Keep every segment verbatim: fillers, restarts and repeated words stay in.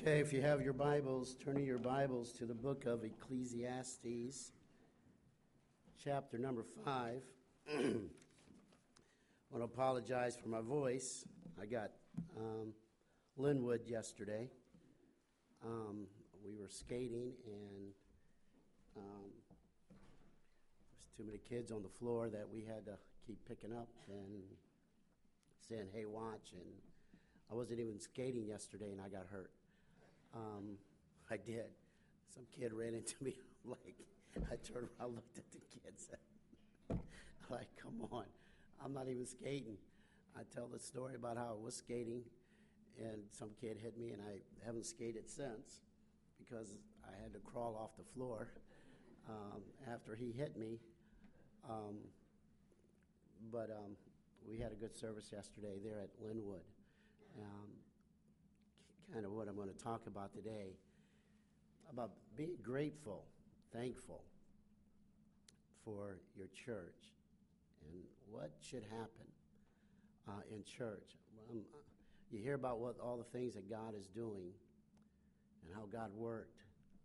Okay, if you have your Bibles, turn your Bibles to the book of Ecclesiastes, chapter number five. I want to apologize for my voice. I got um, Linwood yesterday. Um, we were skating, and um, there's too many kids on the floor that we had to keep picking up and saying, "Hey, watch!" And I wasn't even skating yesterday, and I got hurt. Um, I did. Some kid ran into me. Like, I turned around, looked at the kids. Like, come on, I'm not even skating. I tell the story about how I was skating, and some kid hit me, and I haven't skated since because I had to crawl off the floor um, after he hit me. Um, but um, we had a good service yesterday there at Linwood. Um, kind of what I'm going to talk about today, about being grateful, thankful for your church and what should happen uh, in church. Um, you hear about what all the things that God is doing and how God worked.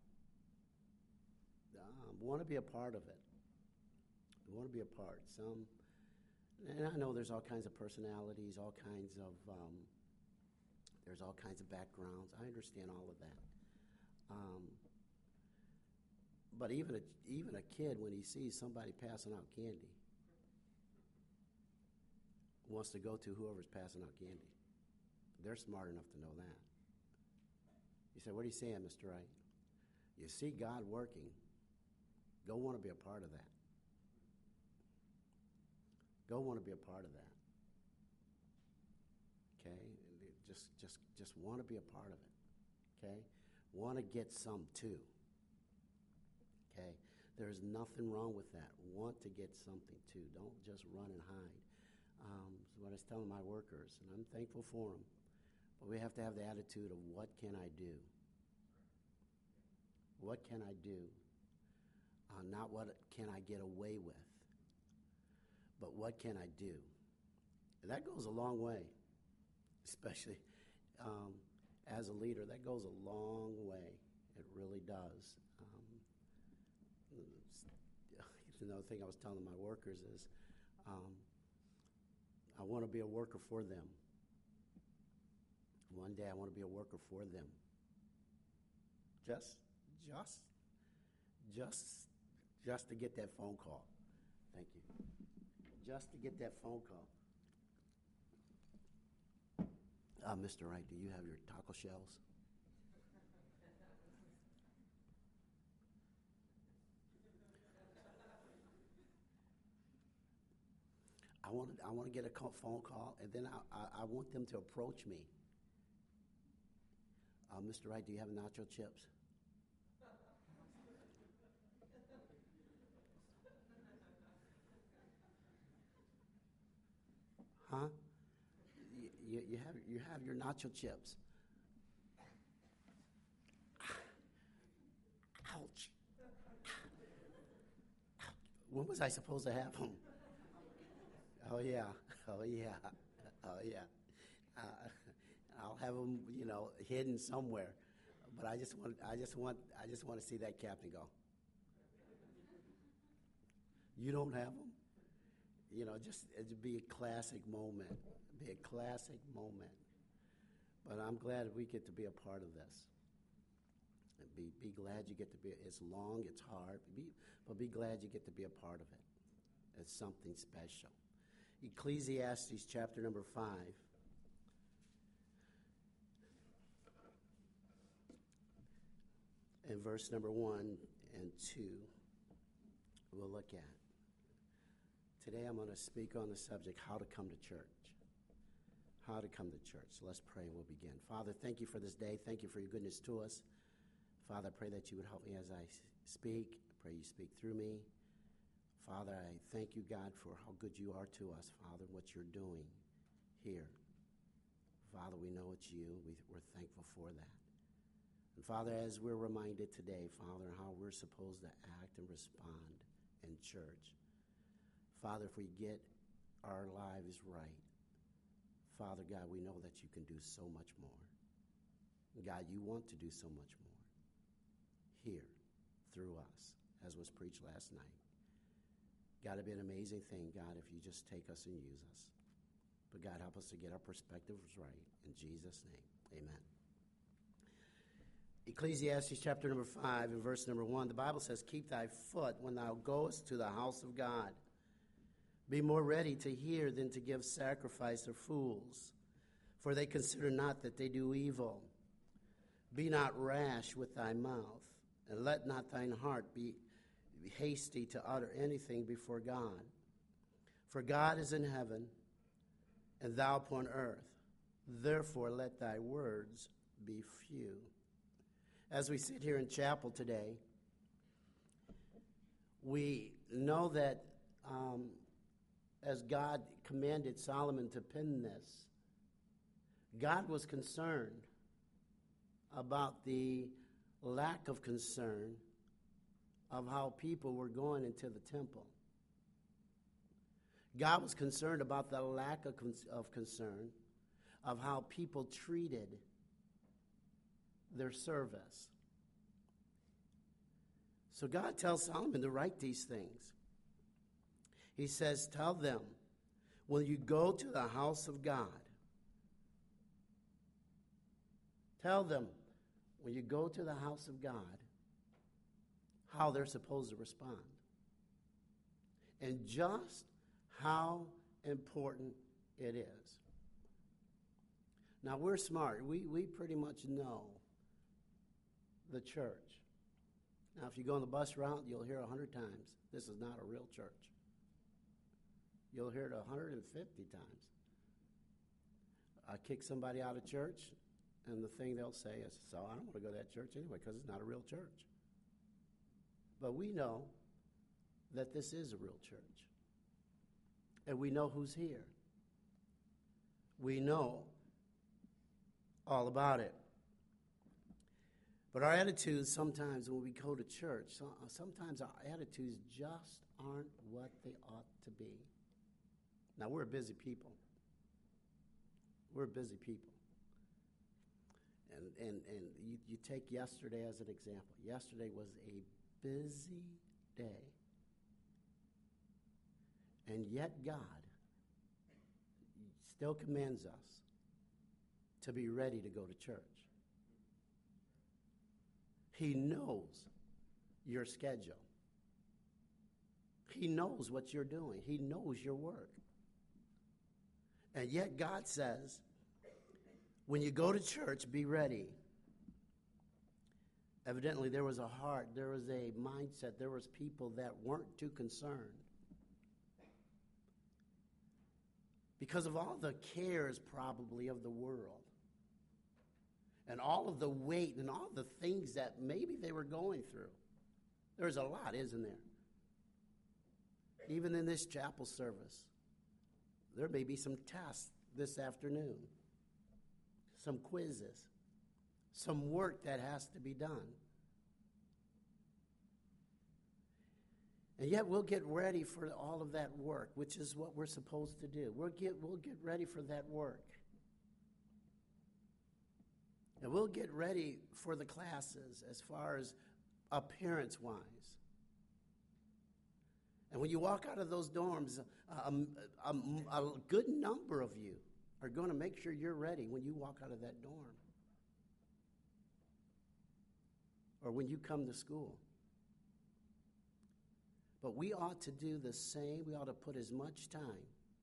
Um, want to be a part of it. Want to be a part. Some, and I know there's all kinds of personalities, all kinds of um, There's all kinds of backgrounds. I understand all of that. Um, but even a, even a kid, when he sees somebody passing out candy, wants to go to whoever's passing out candy. They're smart enough to know that. You say, "What are you saying, Mister Wright?" You see God working. Go want to be a part of that. Go want to be a part of that. Okay? Just, just, just want to be a part of it, okay? Want to get some too, okay? There's nothing wrong with that. Want to get something too. Don't just run and hide. Um, so what I was telling my workers, and I'm thankful for them, but we have to have the attitude of what can I do? What can I do? Uh, not what can I get away with, but what can I do? And that goes a long way. Especially um, as a leader, that goes a long way. It really does. Um, another thing I was telling my workers is um, I want to be a worker for them. One day I want to be a worker for them. Just, just, just, just to get that phone call. Thank you. Just to get that phone call. Uh, Mister Wright, do you have your taco shells? I want to, I want to get a call, phone call, and then I, I, I want them to approach me. Uh, Mister Wright, do you have nacho chips? Huh? You, you, you have you have your nacho chips. Ouch. When was I supposed to have them? Oh, yeah. Oh, yeah. Oh, yeah. Uh, I'll have them, you know, hidden somewhere. But I just want, I just want, I just want to see that captain go. You don't have them? You know, just it'd be a classic moment. It'd be a classic moment. But I'm glad we get to be a part of this. And be be glad you get to be. It's long, it's hard, be, but be glad you get to be a part of it. It's something special. Ecclesiastes chapter number five. And verse number one and two, we'll look at. Today I'm going to speak on the subject, how to come to church. How to come to church. So let's pray and we'll begin. Father, thank you for this day. Thank you for your goodness to us. Father, I pray that you would help me as I speak. I pray you speak through me. Father, I thank you, God, for how good you are to us, Father, what you're doing here. Father, we know it's you. We, we're thankful for that. And Father, as we're reminded today, Father, how we're supposed to act and respond in church. Father, if we get our lives right, Father God, we know that you can do so much more. God, you want to do so much more here through us, as was preached last night. God, it'd be an amazing thing, God, if you just take us and use us. But God, help us to get our perspectives right. In Jesus' name, amen. Ecclesiastes chapter number five and verse number one, the Bible says, keep thy foot when thou goest to the house of God. Be more ready to hear than to give sacrifice to fools, for they consider not that they do evil. Be not rash with thy mouth, and let not thine heart be hasty to utter anything before God. For God is in heaven, and thou upon earth. Therefore let thy words be few. As we sit here in chapel today, we know that um, as God commanded Solomon to pen this, God was concerned about the lack of concern of how people were going into the temple. God was concerned about the lack of, con- of concern of how people treated their service. So God tells Solomon to write these things. He says, tell them, when you go to the house of God, tell them, when you go to the house of God, how they're supposed to respond. And just how important it is. Now, we're smart. We, we pretty much know the church. Now, if you go on the bus route, you'll hear a hundred times, this is not a real church. You'll hear it a hundred and fifty times. I kick somebody out of church, and the thing they'll say is, so I don't want to go to that church anyway because it's not a real church. But we know that this is a real church. And we know who's here. We know all about it. But our attitudes sometimes when we go to church, sometimes our attitudes just aren't what they ought to be. Now, we're busy people. We're busy people. And, and, and you, you take yesterday as an example. Yesterday was a busy day. And yet God still commands us to be ready to go to church. He knows your schedule. He knows what you're doing. He knows your work. And yet God says, when you go to church, be ready. Evidently, there was a heart, there was a mindset, there was people that weren't too concerned. Because of all the cares, probably, of the world. And all of the weight and all the things that maybe they were going through. There's a lot, isn't there? Even in this chapel service, there may be some tests this afternoon, some quizzes, some work that has to be done. And yet we'll get ready for all of that work, which is what we're supposed to do. We'll get, we'll get ready for that work. And we'll get ready for the classes as far as appearance-wise. And when you walk out of those dorms, um, um, a good number of you are going to make sure you're ready when you walk out of that dorm. Or when you come to school. But we ought to do the same. We ought to put as much time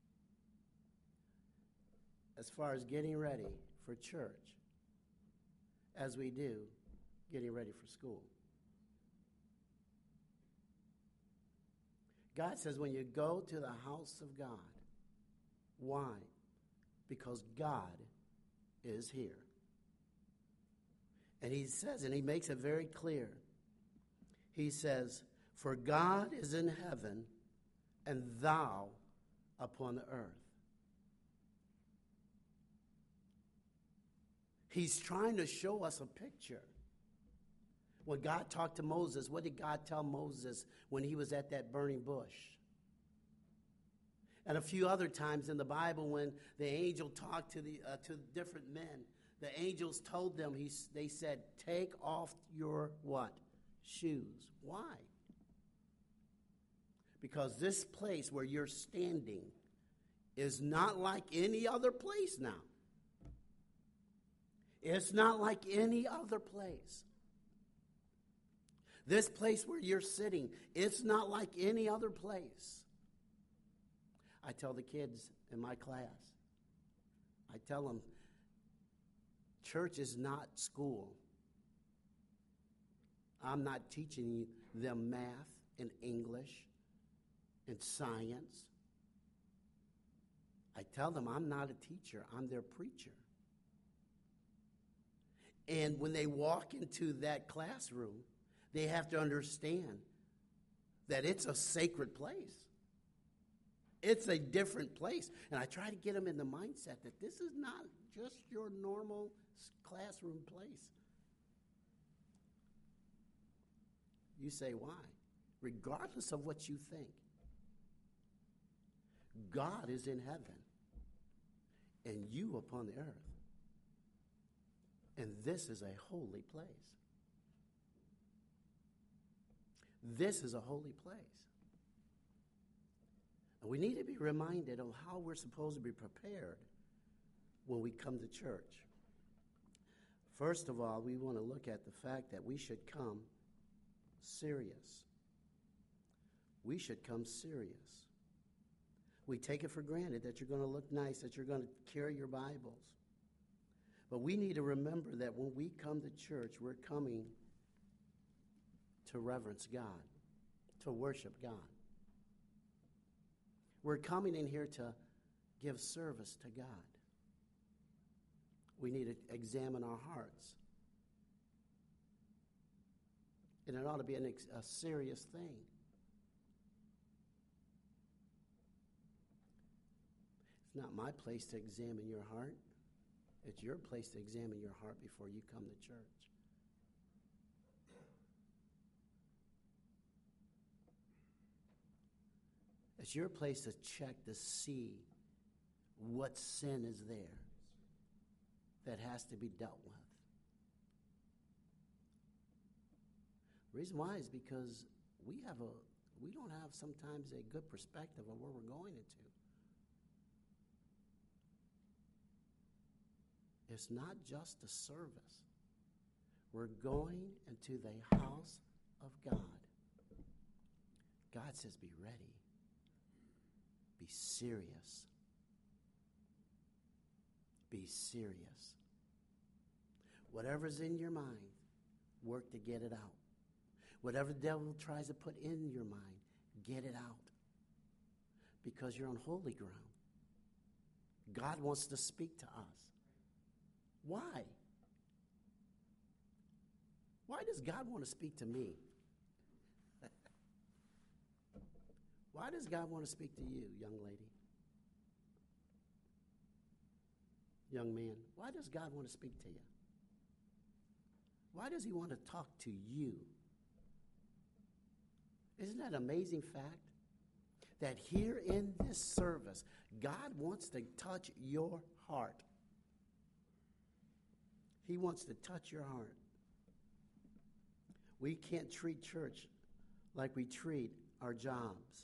as far as getting ready for church as we do getting ready for school. God says when you go to the house of God, why? Because God is here. And he says, and he makes it very clear, he says, for God is in heaven, and thou upon the earth. He's trying to show us a picture. When God talked to Moses, what did God tell Moses when he was at that burning bush? And a few other times in the Bible when the angel talked to the uh, to different men, The angels told them, he, they said, take off your what? Shoes. Why? Because this place where you're standing is not like any other place now. It's not like any other place. This place where you're sitting, it's not like any other place. I tell the kids in my class, I tell them, church is not school. I'm not teaching them math and English and science. I tell them I'm not a teacher, I'm their preacher. And when they walk into that classroom, they have to understand that it's a sacred place. It's a different place. And I try to get them in the mindset that this is not just your normal classroom place. You say, why? Regardless of what you think, God is in heaven and you upon the earth. And this is a holy place. This is a holy place. And we need to be reminded of how we're supposed to be prepared when we come to church. First of all, we want to look at the fact that we should come serious. We should come serious. We take it for granted that you're going to look nice, that you're going to carry your Bibles. But we need to remember that when we come to church, we're coming to reverence God, to worship God. We're coming in here to give service to God. We need to examine our hearts. And it ought to be an ex- a serious thing. It's not my place to examine your heart. It's your place to examine your heart before you come to church. It's your place to check to see what sin is there that has to be dealt with. The reason why is because we have a we don't have sometimes a good perspective of where we're going into. It's not just a service. We're going into the house of God. God says, be ready. Be serious. Be serious. Whatever's in your mind, work to get it out. Whatever the devil tries to put in your mind, get it out. Because you're on holy ground. God wants to speak to us. Why? Why does God want to speak to me? Why does God want to speak to you, young lady? Young man, why does God want to speak to you? Why does he want to talk to you? Isn't that an amazing fact? That here in this service, God wants to touch your heart. He wants to touch your heart. We can't treat church like we treat our jobs.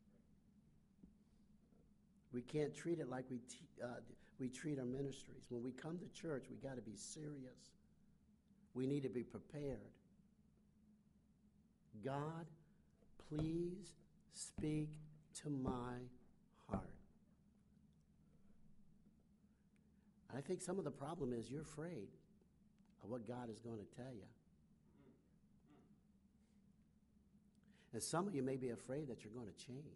We can't treat it like we t- uh, we treat our ministries. When we come to church, we got to be serious. We need to be prepared. God, please speak to my heart. I think some of the problem is you're afraid of what God is going to tell you. And some of you may be afraid that you're going to change.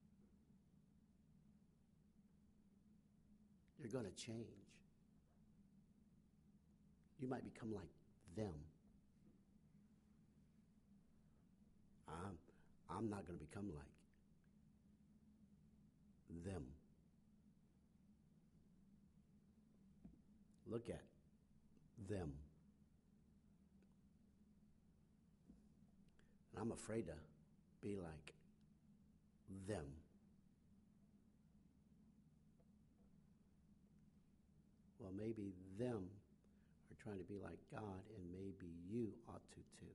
You're going to change. You might become like them. I'm, I'm not going to become like them. Look at them. And I'm afraid to be like them. Well, maybe them trying to be like God, and maybe you ought to too.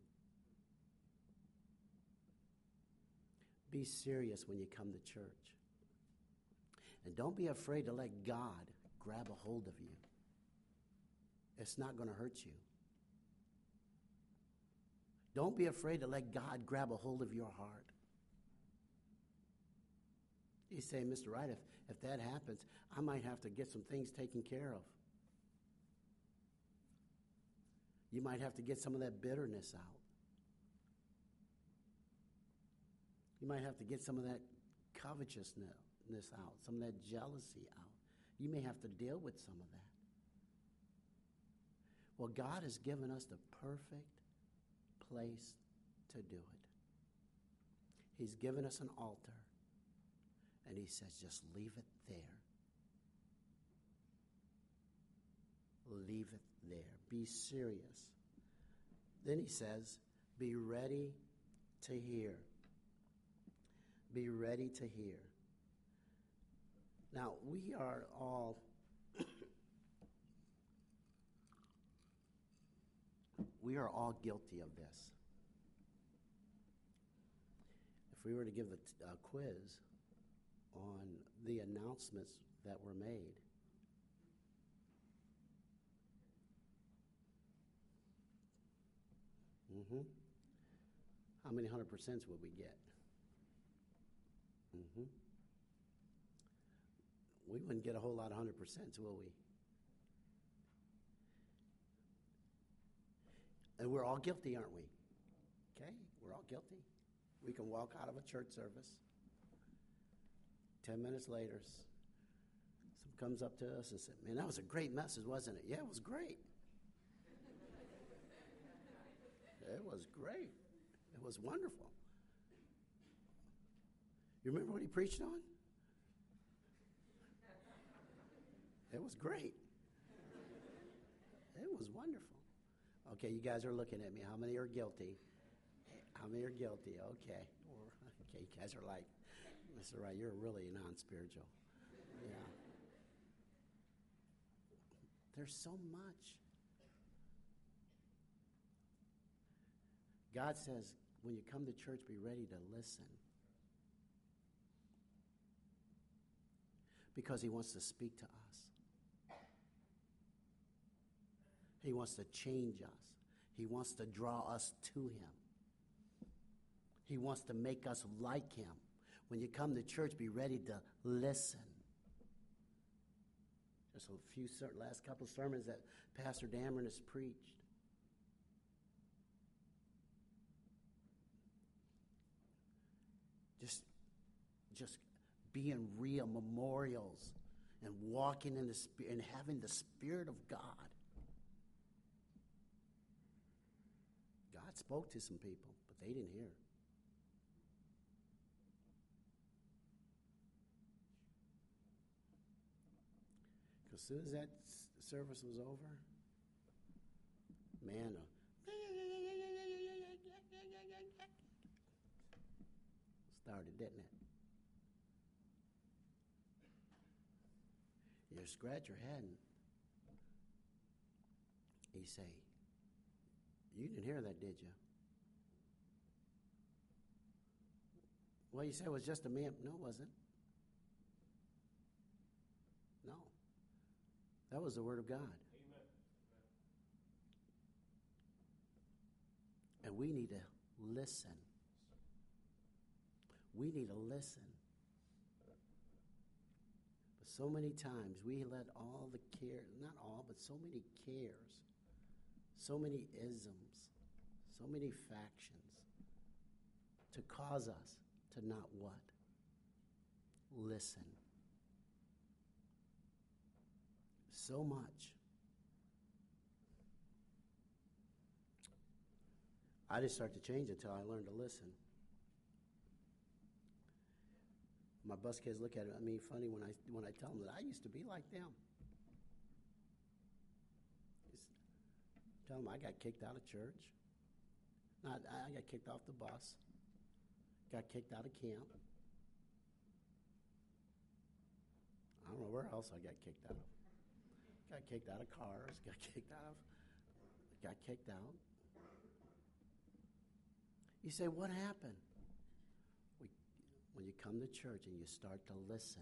Be serious when you come to church. And don't be afraid to let God grab a hold of you. It's not going to hurt you. Don't be afraid to let God grab a hold of your heart. You say, Mister Wright, if, if that happens, I might have to get some things taken care of. You might have to get some of that bitterness out. You might have to get some of that covetousness out, some of that jealousy out. You may have to deal with some of that. Well, God has given us the perfect place to do it. He's given us an altar, and he says, just leave it there. Leave it there. Be serious. Then he says, be ready to hear. Be ready to hear. Now, we are all we are all guilty of this. If we were to give a, t- a quiz on the announcements that were made, mm-hmm, how many hundred percents would we get? Mm-hmm. We wouldn't get a whole lot of hundred percents, will we? And we're all guilty, aren't we? Okay, we're all guilty. We can walk out of a church service. Ten minutes later, some comes up to us and said, man, that was a great message, wasn't it? Yeah, it was great. It was great. It was wonderful. You remember what he preached on? It was great. It was wonderful. Okay, you guys are looking at me. How many are guilty? How many are guilty? Okay. Or, okay, you guys are like, Mister Wright, you're really non-spiritual. Yeah. There's so much. God says, when you come to church, be ready to listen. Because he wants to speak to us. He wants to change us. He wants to draw us to him. He wants to make us like him. When you come to church, be ready to listen. Just a few last couple of sermons that Pastor Dameron has preached. Just, just being real memorials and walking in the spirit and having the Spirit of God. God spoke to some people, but they didn't hear. Because as soon as that s- service was over, man, uh, started, didn't it? You scratch your head and you say, you didn't hear that, did you? Well, you say it was just a man. No, it wasn't. No. That was the Word of God. Amen. And we need to listen. We need to listen. But so many times we let all the care, not all, but so many cares, so many isms, so many factions to cause us to not what? Listen. So much. I didn't start to change until I learned to listen. My bus kids look at me funny when I when I tell them that I used to be like them. Just tell them I got kicked out of church. Not I got kicked off the bus. Got kicked out of camp. I don't know where else I got kicked out of. Got kicked out of cars. Got kicked out of got kicked out. You say, what happened? We, when you come to church and you start to listen,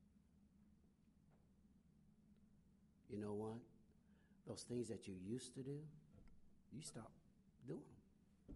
you know what? Those things that you used to do, you stop doing them.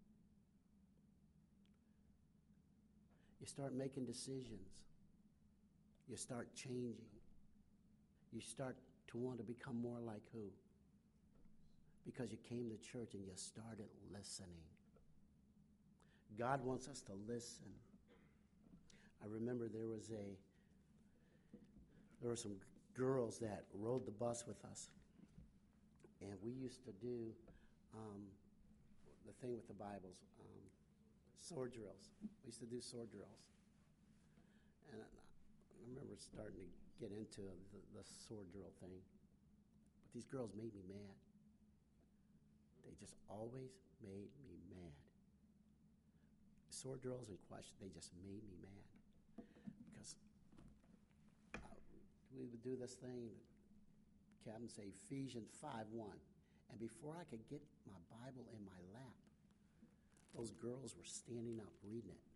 You start making decisions. You start changing. You start to want to become more like who? Because you came to church and you started listening. God wants us to listen. I remember there was a, there were some girls that rode the bus with us. And we used to do um, the thing with the Bibles, um, sword drills. We used to do sword drills. And I, I remember starting to get into the, the sword drill thing. But these girls made me mad. They just always made me mad. Sword drills and questions, they just made me mad. Because uh, we would do this thing, the captain say Ephesians five one. And before I could get my Bible in my lap, those girls were standing up reading it.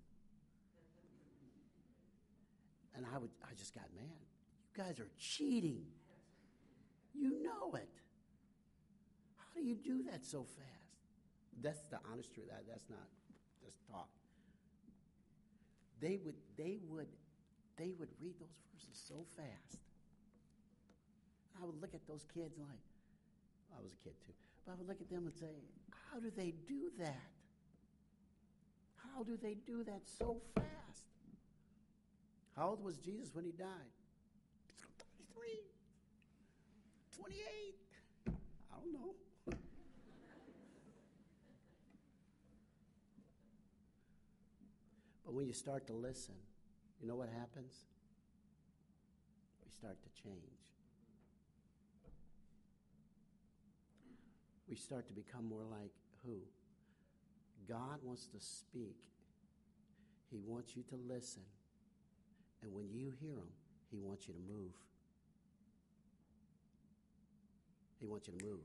And I would, I just got mad. You guys are cheating. You know it. How do you do that so fast? That's the honest truth. That, that's not just talk. They would, they would, they would read those verses so fast. I would look at those kids like, I was a kid too, but I would look at them and say, how do they do that? How do they do that so fast? How old was Jesus when he died? thirty-three, twenty-eight, I don't know. But when you start to listen, you know what happens? We start to change. We start to become more like who? God wants to speak. He wants you to listen. And when you hear him, he wants you to move. He wants you to move.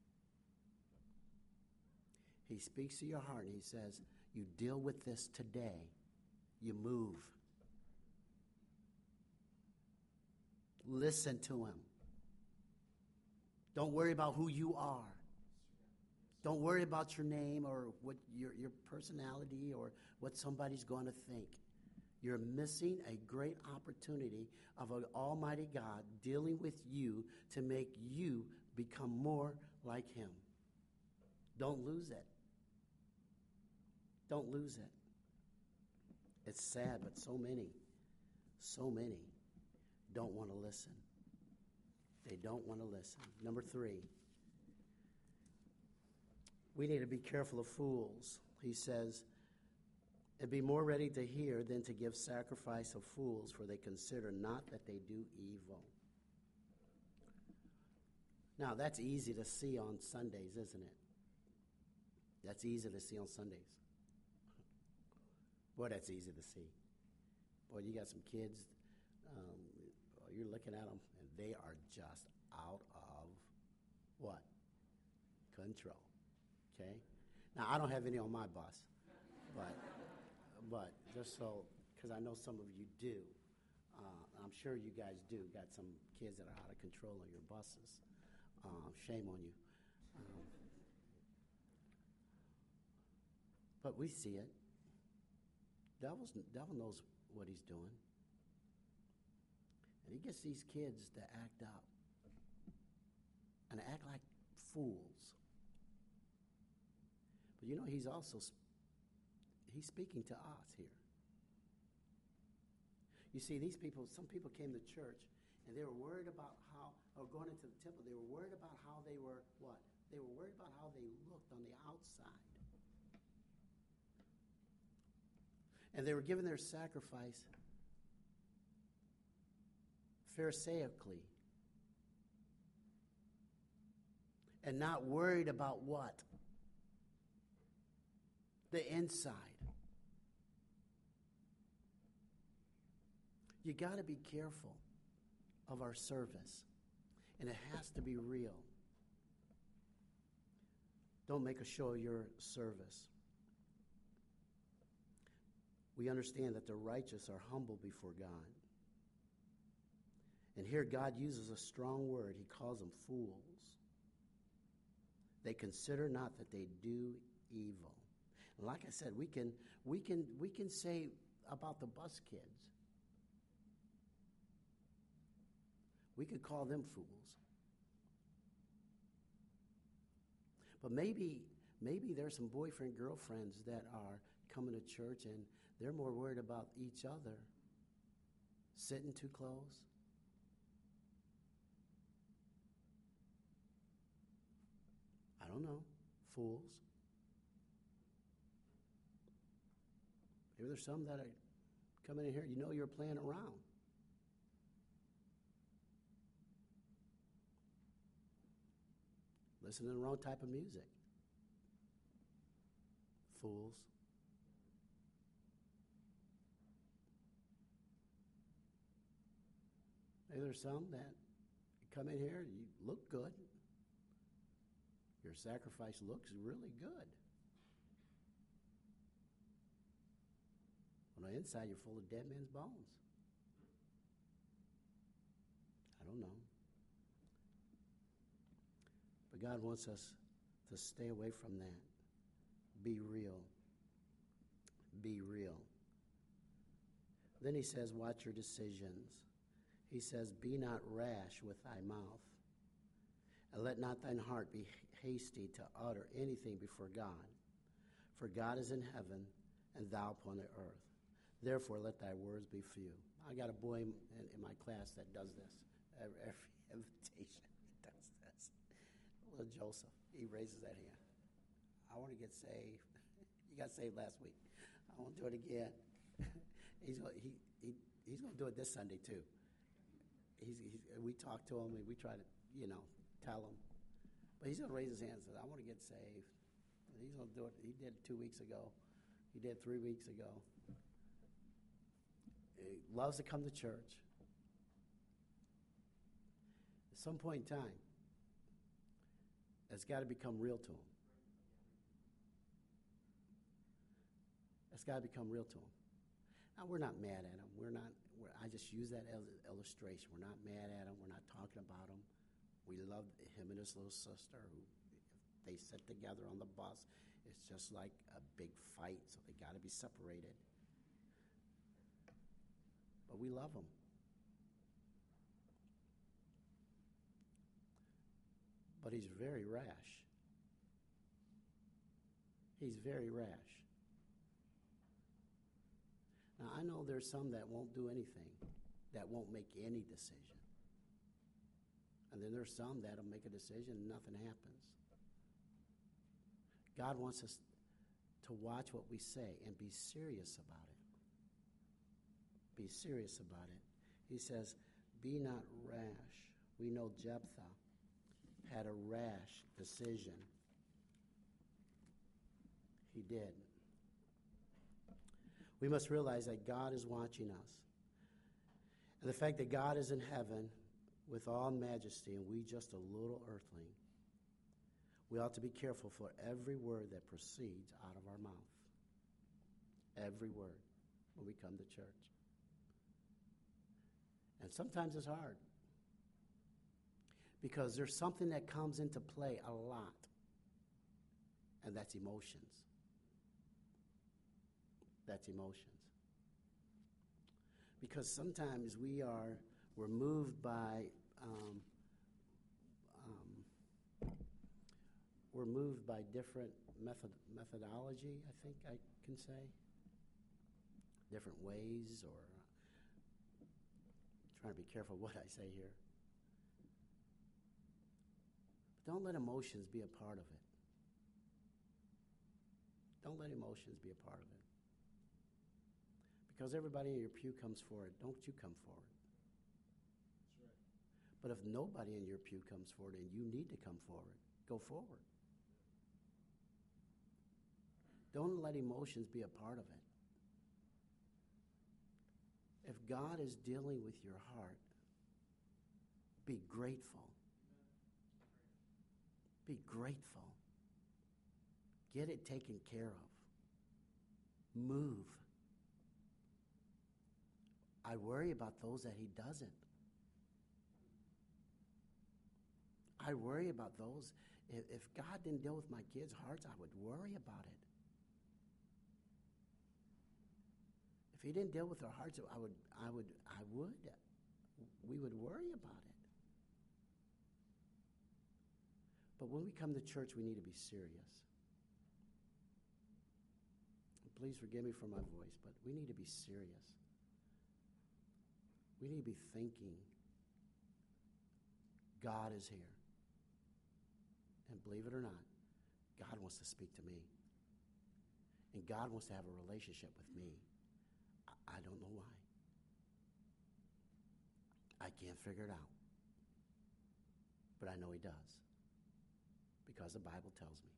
He speaks to your heart and he says, you deal with this today. You move. Listen to him. Don't worry about who you are. Don't worry about your name or what your, your personality or what somebody's going to think. You're missing a great opportunity of an almighty God dealing with you to make you become more like him. Don't lose it. Don't lose it. It's sad, but so many, so many don't want to listen. They don't want to listen. Number three, we need to be careful of fools. He says, and be more ready to hear than to give sacrifice of fools, for they consider not that they do evil. Now, that's easy to see on Sundays, isn't it? That's easy to see on Sundays. Boy, that's easy to see. Boy, you got some kids, um, you're looking at them, and they are just out of what? Control. Okay? Now, I don't have any on my bus, but but just so, because I know some of you do, uh, I'm sure you guys do, got some kids that are out of control on your buses. Uh, shame on you. Um, but we see it. Devil's, devil knows what he's doing. And he gets these kids to act out and act like fools. But you know, he's also he's speaking to us here. You see, these people, some people came to church and they were worried about how, or going into the temple, they were worried about how they were, what? They were worried about how they looked on the outside. And they were giving their sacrifice pharisaically. And not worried about what? The inside. You got to be careful of our service. And it has to be real. Don't make a show of your service. We understand that the righteous are humble before God. And here God uses a strong word. He calls them fools. They consider not that they do evil. And like I said, we can we can we can say about the bus kids. We could call them fools. But maybe maybe there's some boyfriend girlfriends that are coming to church and they're more worried about each other sitting too close. I don't know. Fools. Maybe there's some that are coming in here, you know you're playing around. Listening to the wrong type of music. Fools. Maybe there's some that come in here, you look good. Your sacrifice looks really good. On the inside, you're full of dead men's bones. I don't know. But God wants us to stay away from that. Be real. Be real. Then he says, watch your decisions. He says, be not rash with thy mouth, and let not thine heart be hasty to utter anything before God. For God is in heaven, and thou upon the earth. Therefore, let thy words be few. I got a boy in, in my class that does this. Every, every invitation, he does this. Little Joseph, he raises that hand. I want to get saved. You got saved last week. I want to do it again. he's going he, he, he's going to do it this Sunday, too. He's, he's, we talk to him, and we try to, you know, tell him. But he's going to raise his hand and say, I want to get saved. And he's going to do it. He did it two weeks ago. He did it three weeks ago. He loves to come to church. At some point in time, it's got to become real to him. It's got to become real to him. Now, we're not mad at him. We're not. We're, I just use that as an illustration. We're not mad at him. We're not talking about him. We love him and his little sister, who, if they sit together on the bus, it's just like a big fight, so they got to be separated. But we love him. But he's very rash. He's very rash. Now, I know there's some that won't do anything, that won't make any decision. And then there's some that'll make a decision and nothing happens. God wants us to watch what we say and be serious about it. Be serious about it. He says, be not rash. We know Jephthah had a rash decision. He did. We must realize that God is watching us. And the fact that God is in heaven with all majesty and we just a little earthling, we ought to be careful for every word that proceeds out of our mouth. Every word when we come to church. And sometimes it's hard because there's something that comes into play a lot, and that's emotions. That's emotions. Because sometimes we are, we're moved by, um, um, we're moved by different method, methodology, I think I can say. Different ways, or uh, trying to be careful what I say here. But don't let emotions be a part of it. Don't let emotions be a part of it. Because everybody in your pew comes forward, don't you come forward. That's right. But if nobody in your pew comes forward and you need to come forward, go forward. Don't let emotions be a part of it. If God is dealing with your heart, be grateful. Be grateful. Get it taken care of. Move. I worry about those that he doesn't. I worry about those. If, if God didn't deal with my kids' hearts, I would worry about it. If he didn't deal with their hearts, I would, I would, I would. We would worry about it. But when we come to church, we need to be serious. Please forgive me for my voice, but we need to be serious. We need to be thinking, God is here. And believe it or not, God wants to speak to me. And God wants to have a relationship with me. I, I don't know why. I can't figure it out. But I know he does. Because the Bible tells me.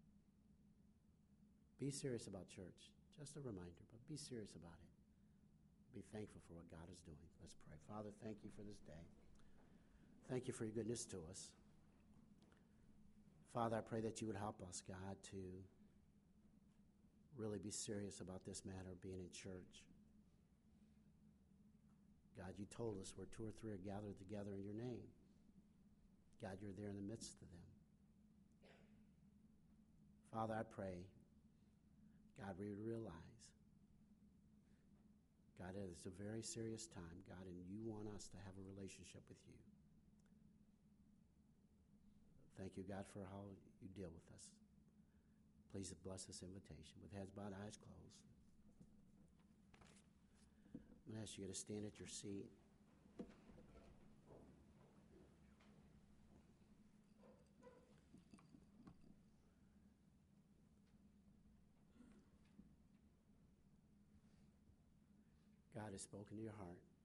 Be serious about church. Just a reminder, but be serious about it. Be thankful for what God is doing. Let's pray. Father, thank you for this day. Thank you for your goodness to us. Father, I pray that you would help us, God, to really be serious about this matter of being in church. God, you told us where two or three are gathered together in your name. God, you're there in the midst of them. Father, I pray, God, we would realize, God, it is a very serious time, God, and you want us to have a relationship with you. Thank you, God, for how you deal with us. Please bless this invitation. With heads bowed, eyes closed. I'm going to ask you to stand at your seat. God has spoken to your heart.